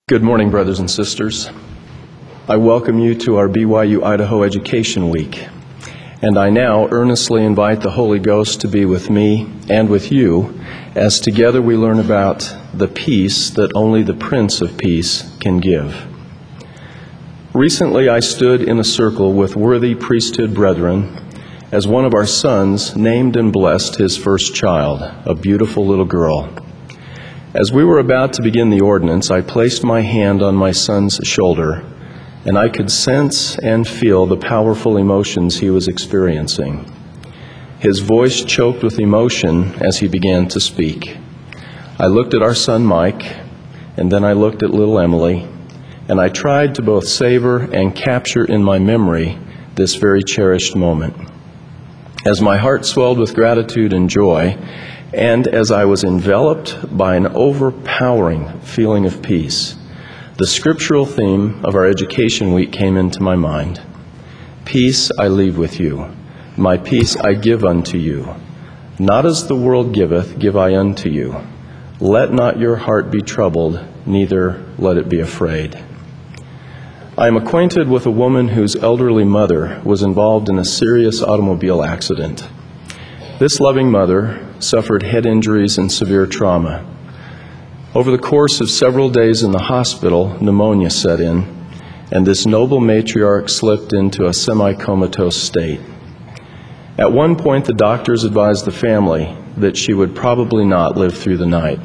Good morning, brothers and sisters. I welcome you to our BYU Idaho Education Week, and I now earnestly invite the Holy Ghost to be with me and with you as together we learn about the peace that only the Prince of Peace can give. Recently, I stood in a circle with worthy priesthood brethren as one of our sons named and blessed his first child, a beautiful little girl. As we were about to begin the ordinance, I placed my hand on my son's shoulder, and I could sense and feel the powerful emotions he was experiencing. His voice choked with emotion as he began to speak. I looked at our son Mike, and then I looked at little Emily, and I tried to both savor and capture in my memory this very cherished moment. As my heart swelled with gratitude and joy, and as I was enveloped by an overpowering feeling of peace, the scriptural theme of our Education Week came into my mind. Peace I leave with you, my peace I give unto you. Not as the world giveth, give I unto you. Let not your heart be troubled, neither let it be afraid. I am acquainted with a woman whose elderly mother was involved in a serious automobile accident. This loving mother suffered head injuries and severe trauma. Over the course of several days in the hospital, pneumonia set in, and this noble matriarch slipped into a semi-comatose state. At one point, the doctors advised the family that she would probably not live through the night.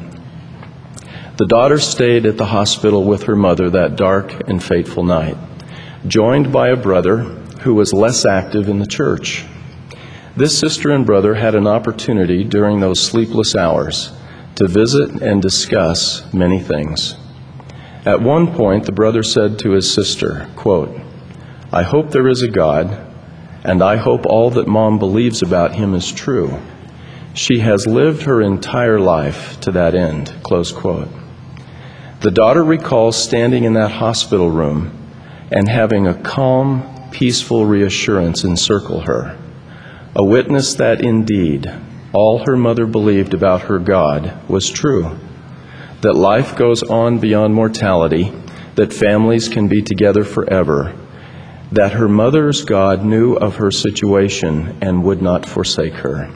The daughter stayed at the hospital with her mother that dark and fateful night, joined by a brother who was less active in the church. This sister and brother had an opportunity during those sleepless hours to visit and discuss many things. At one point, the brother said to his sister, quote, "I hope there is a God, and I hope all that Mom believes about him is true. She has lived her entire life to that end," close quote. The daughter recalls standing in that hospital room and having a calm, peaceful reassurance encircle her. A witness that indeed all her mother believed about her God was true, that life goes on beyond mortality, that families can be together forever, that her mother's God knew of her situation and would not forsake her.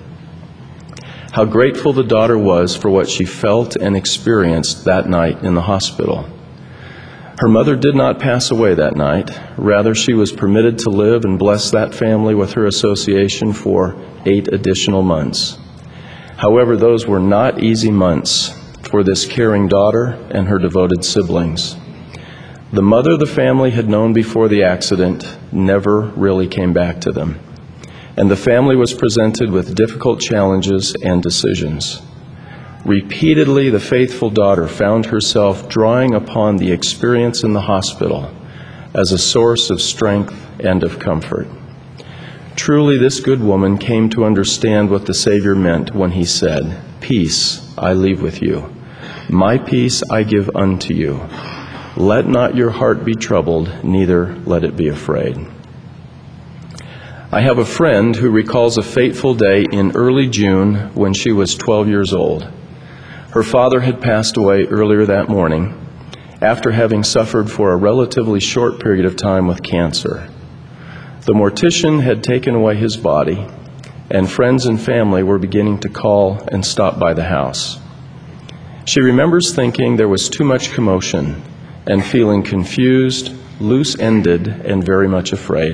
How grateful the daughter was for what she felt and experienced that night in the hospital. Her mother did not pass away that night. Rather, she was permitted to live and bless that family with her association for 8 additional months. However, those were not easy months for this caring daughter and her devoted siblings. The mother the family had known before the accident never really came back to them, and the family was presented with difficult challenges and decisions. Repeatedly, the faithful daughter found herself drawing upon the experience in the hospital as a source of strength and of comfort. Truly, this good woman came to understand what the Savior meant when he said, "Peace I leave with you. My peace I give unto you. Let not your heart be troubled, neither let it be afraid." I have a friend who recalls a fateful day in early June when she was 12 years old. Her father had passed away earlier that morning after having suffered for a relatively short period of time with cancer. The mortician had taken away his body, and friends and family were beginning to call and stop by the house. She remembers thinking there was too much commotion and feeling confused, loose-ended, and very much afraid.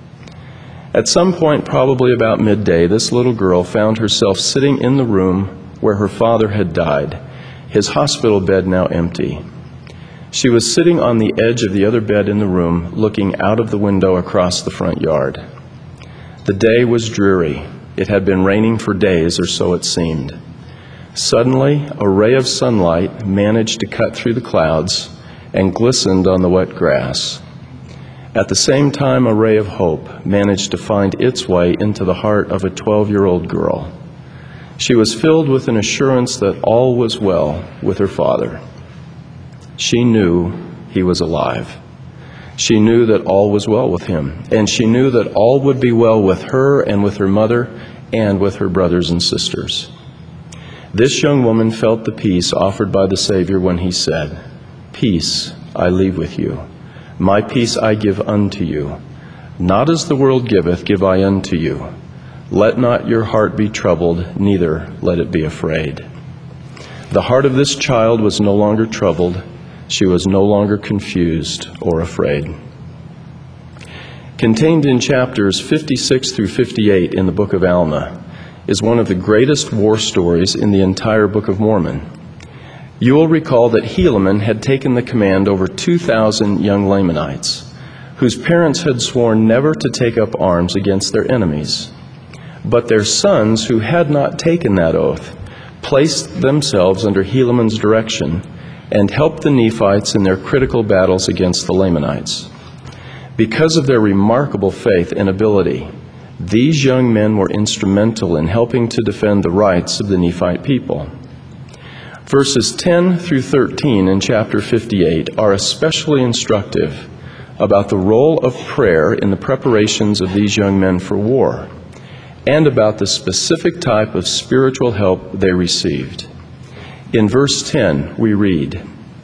At some point, probably about midday, this little girl found herself sitting in the room where her father had died, his hospital bed now empty. She was sitting on the edge of the other bed in the room, looking out of the window across the front yard. The day was dreary. It had been raining for days, or so it seemed. Suddenly, a ray of sunlight managed to cut through the clouds and glistened on the wet grass. At the same time, a ray of hope managed to find its way into the heart of a 12-year-old girl. She was filled with an assurance that all was well with her father. She knew he was alive. She knew that all was well with him, and she knew that all would be well with her and with her mother and with her brothers and sisters. This young woman felt the peace offered by the Savior when he said, "Peace I leave with you. My peace I give unto you. Not as the world giveth, give I unto you. Let not your heart be troubled, neither let it be afraid. The heart of this child was no longer troubled. She was no longer confused or afraid. Contained in chapters 56 through 58 in the Book of Alma is one of the greatest war stories in the entire Book of Mormon. You will recall that Helaman had taken the command over 2,000 young Lamanites, whose parents had sworn never to take up arms against their enemies. But their sons, who had not taken that oath, placed themselves under Helaman's direction and helped the Nephites in their critical battles against the Lamanites. Because of their remarkable faith and ability, these young men were instrumental in helping to defend the rights of the Nephite people. Verses 10 through 13 in chapter 58 are especially instructive about the role of prayer in the preparations of these young men for war, and about the specific type of spiritual help they received. In verse 10, we read,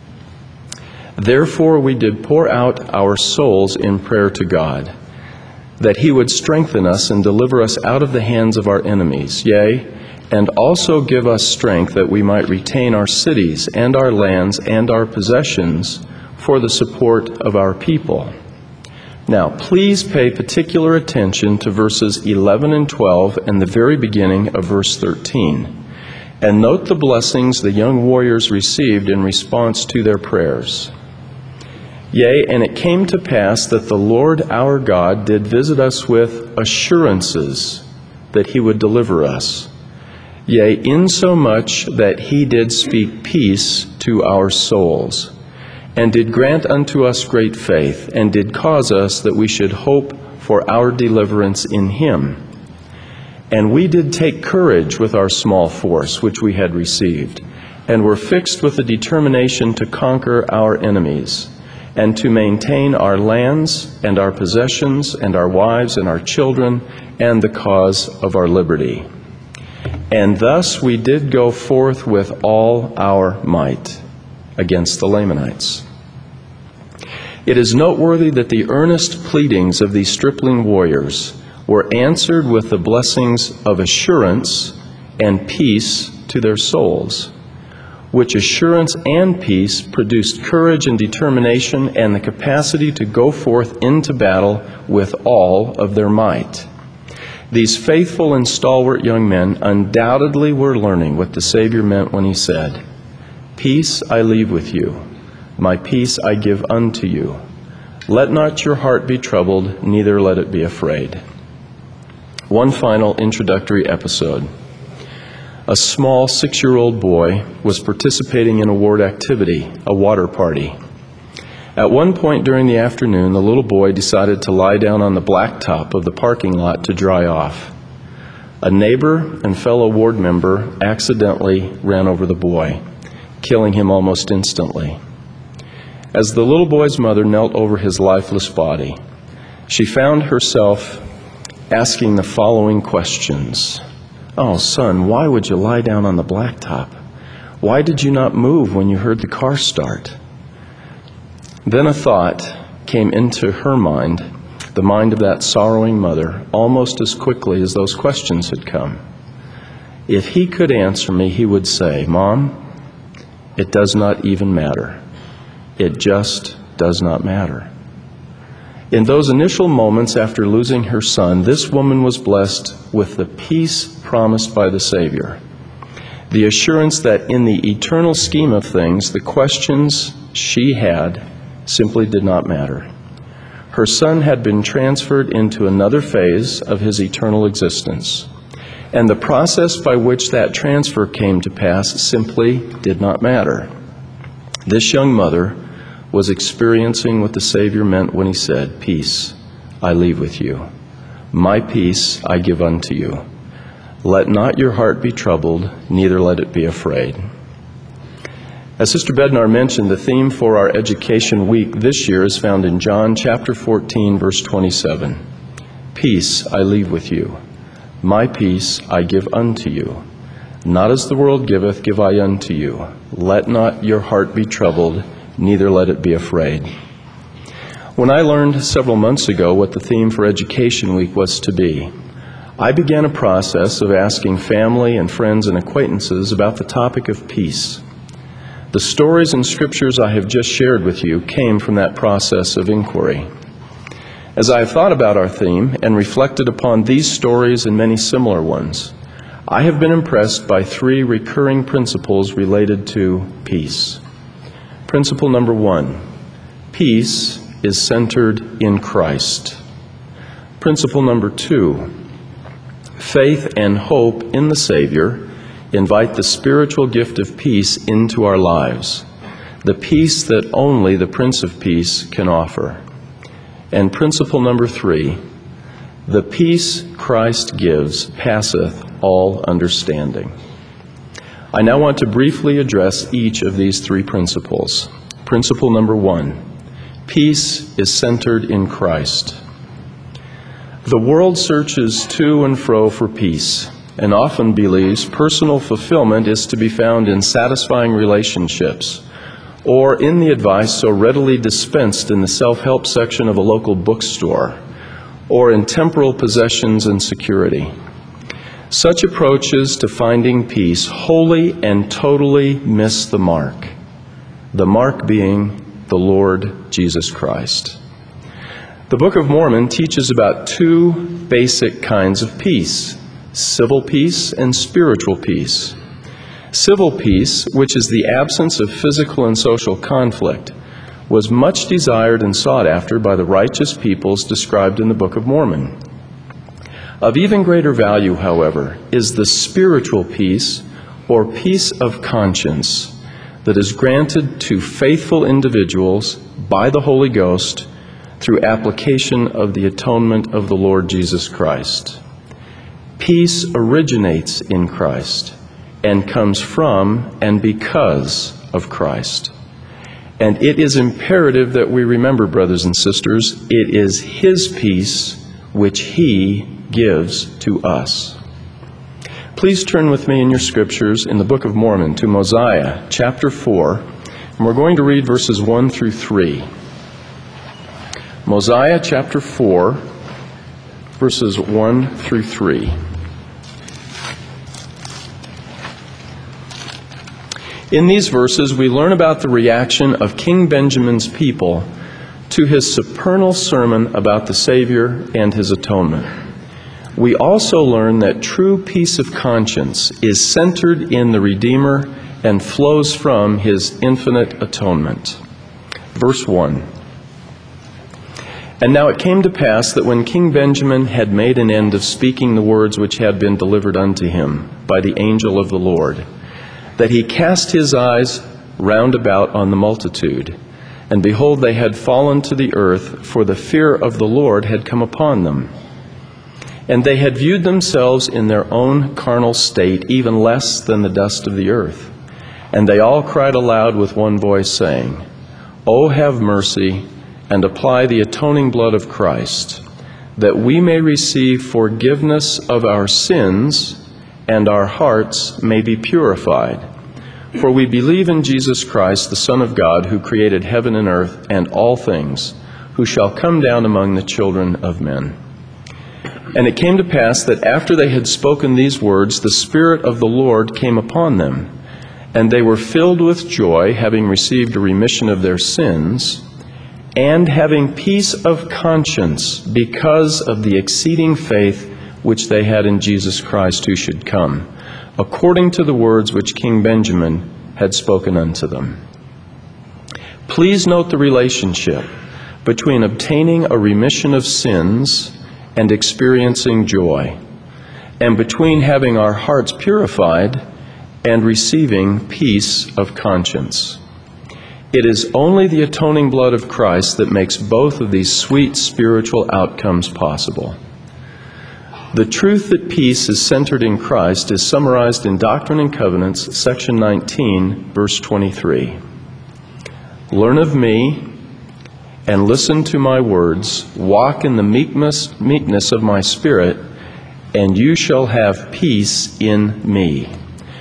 "Therefore we did pour out our souls in prayer to God, that he would strengthen us and deliver us out of the hands of our enemies, yea, and also give us strength that we might retain our cities and our lands and our possessions for the support of our people." Now, please pay particular attention to verses 11 and 12 and the very beginning of verse 13, and note the blessings the young warriors received in response to their prayers. "Yea, and it came to pass that the Lord our God did visit us with assurances that he would deliver us. Yea, insomuch that he did speak peace to our souls, and did grant unto us great faith, and did cause us that we should hope for our deliverance in him. And we did take courage with our small force which we had received, and were fixed with the determination to conquer our enemies, and to maintain our lands and our possessions and our wives and our children and the cause of our liberty. And thus we did go forth with all our might against the Lamanites." It is noteworthy that the earnest pleadings of these stripling warriors were answered with the blessings of assurance and peace to their souls, which assurance and peace produced courage and determination and the capacity to go forth into battle with all of their might. These faithful and stalwart young men undoubtedly were learning what the Savior meant when he said, "Peace I leave with you, my peace I give unto you. Let not your heart be troubled, neither let it be afraid." One final introductory episode. A small 6-year-old boy was participating in a ward activity, a water party. At one point during the afternoon, the little boy decided to lie down on the blacktop of the parking lot to dry off. A neighbor and fellow ward member accidentally ran over the boy, killing him almost instantly. As the little boy's mother knelt over his lifeless body, she found herself asking the following questions. "Oh, son, why would you lie down on the blacktop? Why did you not move when you heard the car start?" Then a thought came into her mind, the mind of that sorrowing mother, almost as quickly as those questions had come. If he could answer me, he would say, "Mom, it does not even matter. It just does not matter." In those initial moments after losing her son, this woman was blessed with the peace promised by the Savior, the assurance that in the eternal scheme of things, the questions she had simply did not matter. Her son had been transferred into another phase of his eternal existence, and the process by which that transfer came to pass simply did not matter. This young mother was experiencing what the Savior meant when he said, "Peace I leave with you. My peace I give unto you. Let not your heart be troubled, neither let it be afraid." As Sister Bednar mentioned, the theme for our Education Week this year is found in John chapter 14, verse 27. "Peace I leave with you. My peace I give unto you. Not as the world giveth, give I unto you. Let not your heart be troubled, neither let it be afraid. When I learned several months ago what the theme for Education Week was to be, I began a process of asking family and friends and acquaintances about the topic of peace. The stories and scriptures I have just shared with you came from that process of inquiry. As I have thought about our theme and reflected upon these stories and many similar ones, I have been impressed by three recurring principles related to peace. Principle number 1, peace is centered in Christ. Principle number 2, faith and hope in the Savior invite the spiritual gift of peace into our lives, the peace that only the Prince of Peace can offer. And principle number 3, the peace Christ gives passeth all understanding. I now want to briefly address each of these three principles. Principle number 1, peace is centered in Christ. The world searches to and fro for peace and often believes personal fulfillment is to be found in satisfying relationships or in the advice so readily dispensed in the self-help section of a local bookstore or in temporal possessions and security. Such approaches to finding peace wholly and totally miss the mark being the Lord Jesus Christ. The Book of Mormon teaches about two basic kinds of peace, civil peace and spiritual peace. Civil peace, which is the absence of physical and social conflict, was much desired and sought after by the righteous peoples described in the Book of Mormon. Of even greater value, however, is the spiritual peace or peace of conscience that is granted to faithful individuals by the Holy Ghost through application of the atonement of the Lord Jesus Christ. Peace originates in Christ and comes from and because of Christ. And it is imperative that we remember, brothers and sisters, it is His peace which He gives to us. Please turn with me in your scriptures in the Book of Mormon to Mosiah chapter 4, and we're going to read verses 1 through 3. Mosiah chapter 4, verses 1 through 3. In these verses, we learn about the reaction of King Benjamin's people to his supernal sermon about the Savior and His atonement. We also learn that true peace of conscience is centered in the Redeemer and flows from His infinite atonement. Verse 1. And now it came to pass that when King Benjamin had made an end of speaking the words which had been delivered unto him by the angel of the Lord, that he cast his eyes round about on the multitude, and behold, they had fallen to the earth, for the fear of the Lord had come upon them. And they had viewed themselves in their own carnal state, even less than the dust of the earth. And they all cried aloud with one voice, saying, O have mercy, and apply the atoning blood of Christ, that we may receive forgiveness of our sins, and our hearts may be purified. For we believe in Jesus Christ, the Son of God, who created heaven and earth and all things, who shall come down among the children of men. And it came to pass that after they had spoken these words, the Spirit of the Lord came upon them, and they were filled with joy, having received a remission of their sins, and having peace of conscience because of the exceeding faith which they had in Jesus Christ who should come, according to the words which King Benjamin had spoken unto them. Please note the relationship between obtaining a remission of sins and experiencing joy, and between having our hearts purified and receiving peace of conscience. It is only the atoning blood of Christ that makes both of these sweet spiritual outcomes possible. The truth that peace is centered in Christ is summarized in Doctrine and Covenants, section 19, verse 23. Learn of me and listen to my words. Walk in the meekness of my spirit, and you shall have peace in me.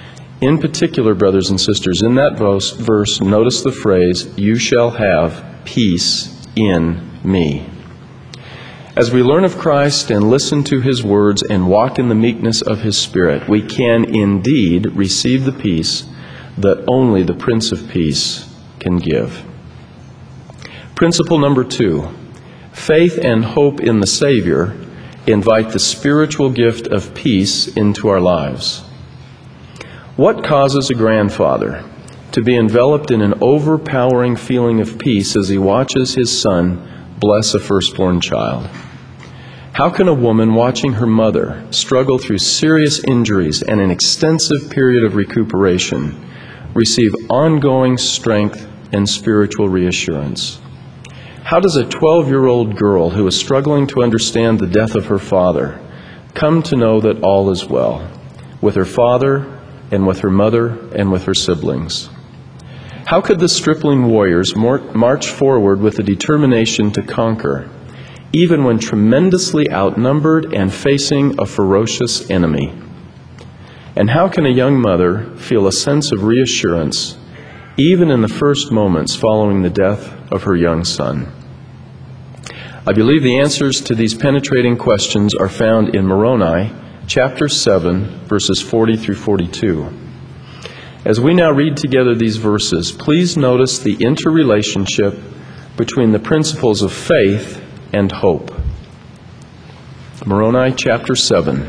In particular, brothers and sisters, in that verse, notice the phrase, "You shall have peace in me." As we learn of Christ and listen to his words and walk in the meekness of his Spirit, we can indeed receive the peace that only the Prince of Peace can give. Principle number 2, faith and hope in the Savior invite the spiritual gift of peace into our lives. What causes a grandfather to be enveloped in an overpowering feeling of peace as he watches his son bless a firstborn child? How can a woman watching her mother struggle through serious injuries and an extensive period of recuperation receive ongoing strength and spiritual reassurance? How does a 12-year-old girl who is struggling to understand the death of her father come to know that all is well with her father and with her mother and with her siblings? How could the stripling warriors march forward with a determination to conquer, even when tremendously outnumbered and facing a ferocious enemy? And how can a young mother feel a sense of reassurance, even in the first moments following the death of her young son? I believe the answers to these penetrating questions are found in Moroni, chapter 7, verses 40 through 42. As we now read together these verses, please notice the interrelationship between the principles of faith and hope. Moroni, chapter 7.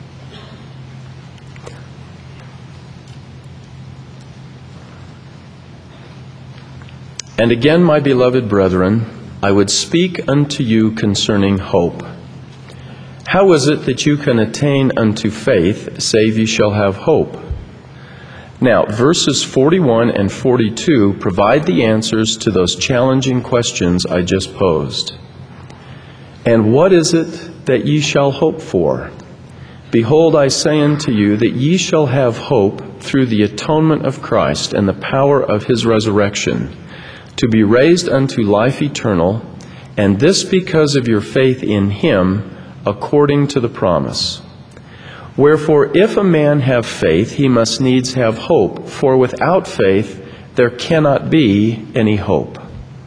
And again, my beloved brethren, I would speak unto you concerning hope. How is it that you can attain unto faith, save ye shall have hope? Now, verses 41 and 42 provide the answers to those challenging questions I just posed. And what is it that ye shall hope for? Behold, I say unto you that ye shall have hope through the atonement of Christ and the power of his resurrection, to be raised unto life eternal, and this because of your faith in him, according to the promise. Wherefore, if a man have faith, he must needs have hope, for without faith there cannot be any hope.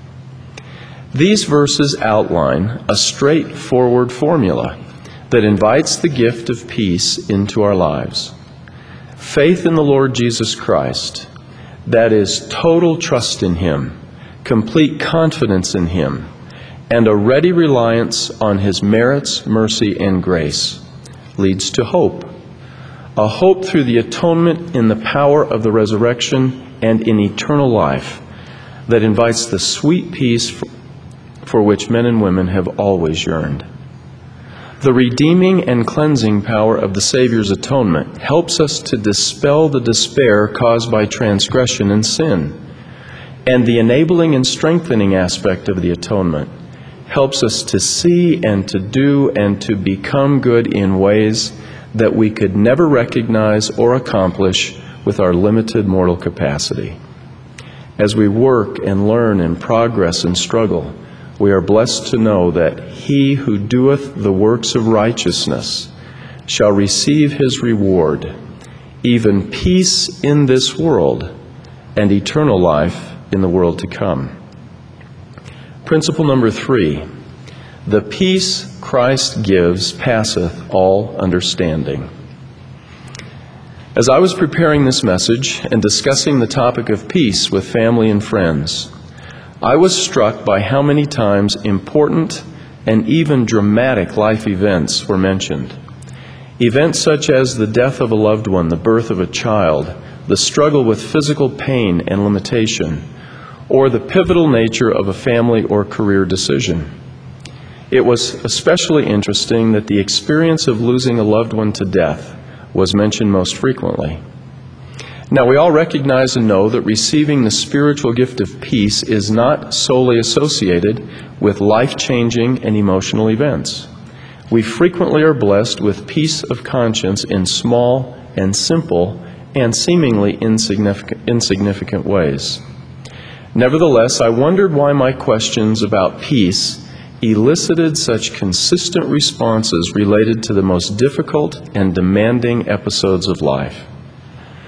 These verses outline a straightforward formula that invites the gift of peace into our lives. Faith in the Lord Jesus Christ, that is total trust in him, complete confidence in him, and a ready reliance on his merits, mercy, and grace, leads to hope. A hope through the atonement in the power of the resurrection and in eternal life that invites the sweet peace for which men and women have always yearned. The redeeming and cleansing power of the Savior's atonement helps us to dispel the despair caused by transgression and sin. And the enabling and strengthening aspect of the atonement helps us to see and to do and to become good in ways that we could never recognize or accomplish with our limited mortal capacity. As we work and learn and progress and struggle, we are blessed to know that he who doeth the works of righteousness shall receive his reward, even peace in this world and eternal life in the world to come. Principle number 3, the peace Christ gives passeth all understanding. As I was preparing this message and discussing the topic of peace with family and friends, I was struck by how many times important and even dramatic life events were mentioned. Events such as the death of a loved one, the birth of a child, the struggle with physical pain and limitation, or the pivotal nature of a family or career decision. It was especially interesting that the experience of losing a loved one to death was mentioned most frequently. Now, we all recognize and know that receiving the spiritual gift of peace is not solely associated with life-changing and emotional events. We frequently are blessed with peace of conscience in small and simple and seemingly insignificant ways. Nevertheless, I wondered why my questions about peace elicited such consistent responses related to the most difficult and demanding episodes of life.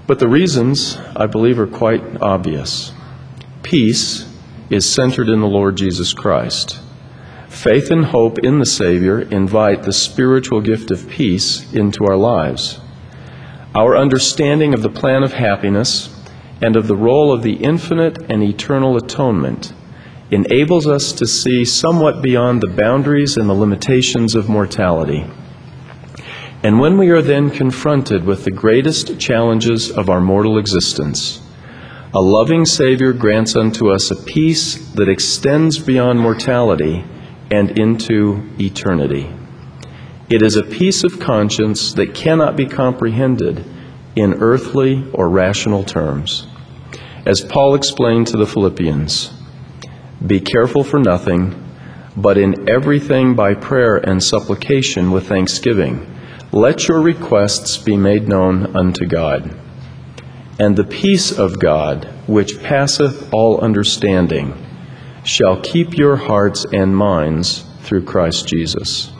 But the reasons, I believe, are quite obvious. Peace is centered in the Lord Jesus Christ. Faith and hope in the Savior invite the spiritual gift of peace into our lives. Our understanding of the plan of happiness and of the role of the infinite and eternal atonement enables us to see somewhat beyond the boundaries and the limitations of mortality. And when we are then confronted with the greatest challenges of our mortal existence, a loving Savior grants unto us a peace that extends beyond mortality and into eternity. It is a peace of conscience that cannot be comprehended in earthly or rational terms. As Paul explained to the Philippians, "Be careful for nothing, but in everything by prayer and supplication with thanksgiving, let your requests be made known unto God. And the peace of God, which passeth all understanding, shall keep your hearts and minds through Christ Jesus."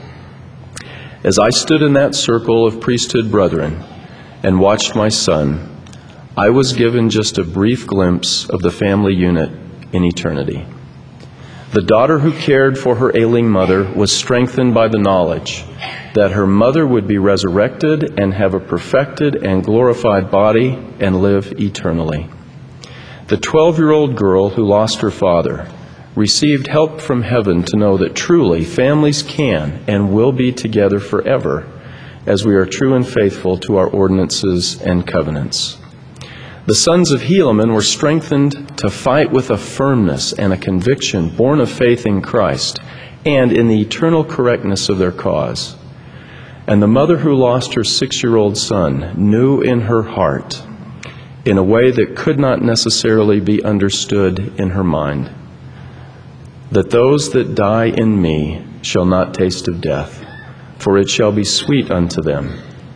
As I stood in that circle of priesthood brethren and watched my son, I was given just a brief glimpse of the family unit in eternity. The daughter who cared for her ailing mother was strengthened by the knowledge that her mother would be resurrected and have a perfected and glorified body and live eternally. The 12-year-old girl who lost her father received help from heaven to know that truly families can and will be together forever as we are true and faithful to our ordinances and covenants. The sons of Helaman were strengthened to fight with a firmness and a conviction born of faith in Christ and in the eternal correctness of their cause. And the mother who lost her 6-year-old son knew in her heart, in a way that could not necessarily be understood in her mind, that those that die in me shall not taste of death, for it shall be sweet unto them.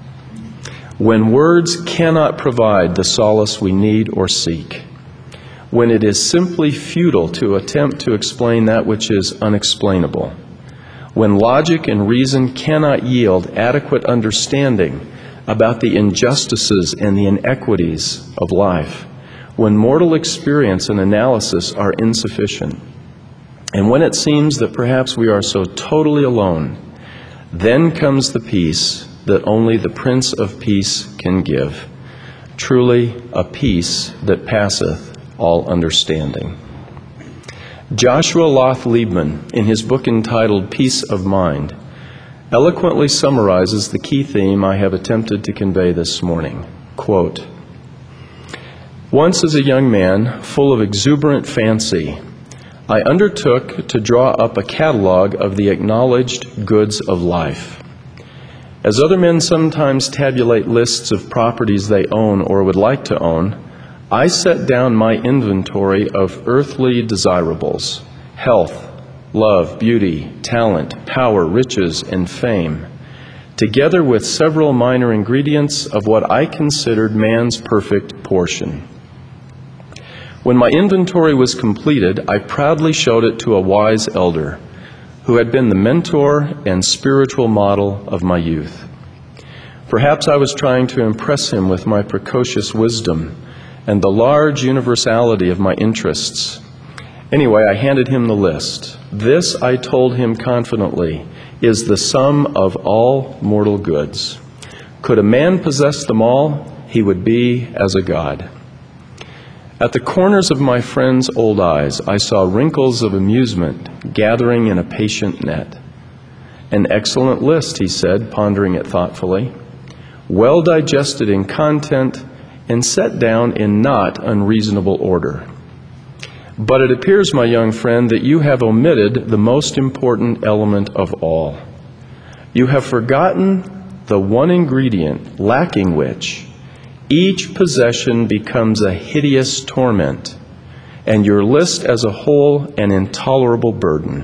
When words cannot provide the solace we need or seek, when it is simply futile to attempt to explain that which is unexplainable, when logic and reason cannot yield adequate understanding about the injustices and the inequities of life, when mortal experience and analysis are insufficient, and when it seems that perhaps we are so totally alone, then comes the peace that only the Prince of Peace can give, truly a peace that passeth all understanding. Joshua Loth Liebman, in his book entitled Peace of Mind, eloquently summarizes the key theme I have attempted to convey this morning. Quote, "Once as a young man, full of exuberant fancy, I undertook to draw up a catalog of the acknowledged goods of life. As other men sometimes tabulate lists of properties they own or would like to own, I set down my inventory of earthly desirables: health, love, beauty, talent, power, riches, and fame, together with several minor ingredients of what I considered man's perfect portion. When my inventory was completed, I proudly showed it to a wise elder who had been the mentor and spiritual model of my youth. Perhaps I was trying to impress him with my precocious wisdom and the large universality of my interests. Anyway, I handed him the list. This, I told him confidently, is the sum of all mortal goods. Could a man possess them all, he would be as a god. At the corners of my friend's old eyes, I saw wrinkles of amusement gathering in a patient net. An excellent list, he said, pondering it thoughtfully, well digested in content and set down in not unreasonable order. But it appears, my young friend, that you have omitted the most important element of all. You have forgotten the one ingredient lacking which each possession becomes a hideous torment, and your list as a whole an intolerable burden.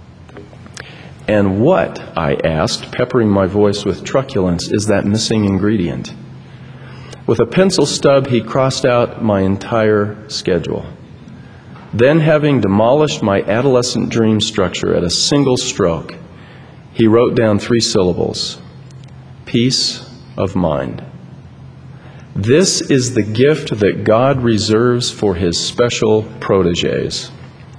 And what, I asked, peppering my voice with truculence, is that missing ingredient? With a pencil stub, he crossed out my entire schedule. Then, having demolished my adolescent dream structure at a single stroke, he wrote down 3 syllables: peace of mind. This is the gift that God reserves for his special protégés.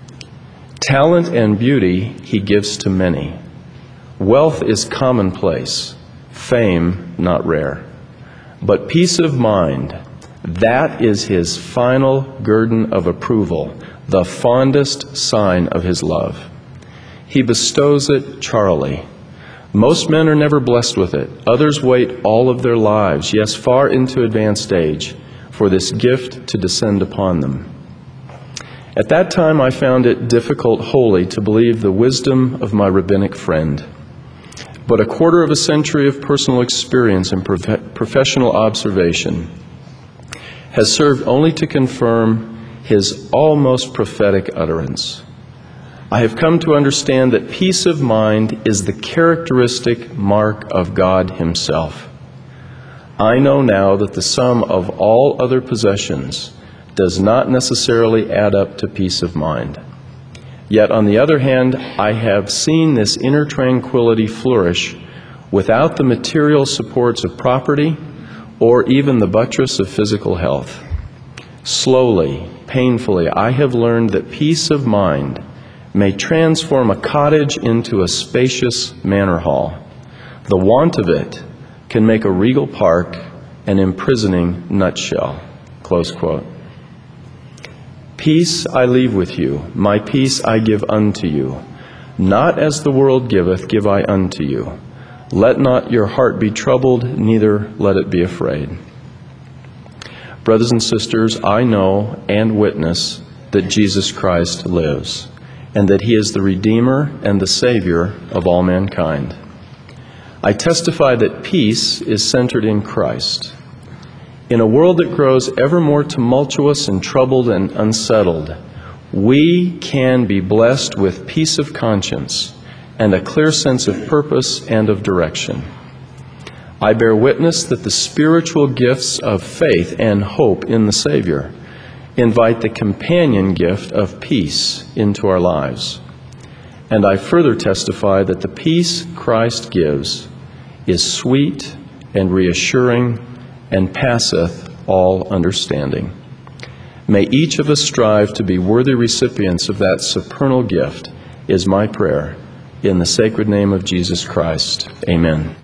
Talent and beauty he gives to many. Wealth is commonplace, fame not rare. But peace of mind, that is his final guerdon of approval, the fondest sign of his love. He bestows it charily. Most men are never blessed with it. Others wait all of their lives, yes, far into advanced age, for this gift to descend upon them. At that time, I found it difficult wholly to believe the wisdom of my rabbinic friend. But a quarter of a century of personal experience and professional observation has served only to confirm his almost prophetic utterance. I have come to understand that peace of mind is the characteristic mark of God himself. I know now that the sum of all other possessions does not necessarily add up to peace of mind. Yet, on the other hand, I have seen this inner tranquility flourish without the material supports of property or even the buttress of physical health. Slowly, painfully, I have learned that peace of mind may transform a cottage into a spacious manor hall. The want of it can make a regal park an imprisoning nutshell." Close quote. "Peace I leave with you, my peace I give unto you. Not as the world giveth, give I unto you. Let not your heart be troubled, neither let it be afraid." Brothers and sisters, I know and witness that Jesus Christ lives, and that he is the Redeemer and the Savior of all mankind. I testify that peace is centered in Christ. In a world that grows ever more tumultuous and troubled and unsettled, we can be blessed with peace of conscience and a clear sense of purpose and of direction. I bear witness that the spiritual gifts of faith and hope in the Savior invite the companion gift of peace into our lives. And I further testify that the peace Christ gives is sweet and reassuring and passeth all understanding. May each of us strive to be worthy recipients of that supernal gift, is my prayer. In the sacred name of Jesus Christ, amen.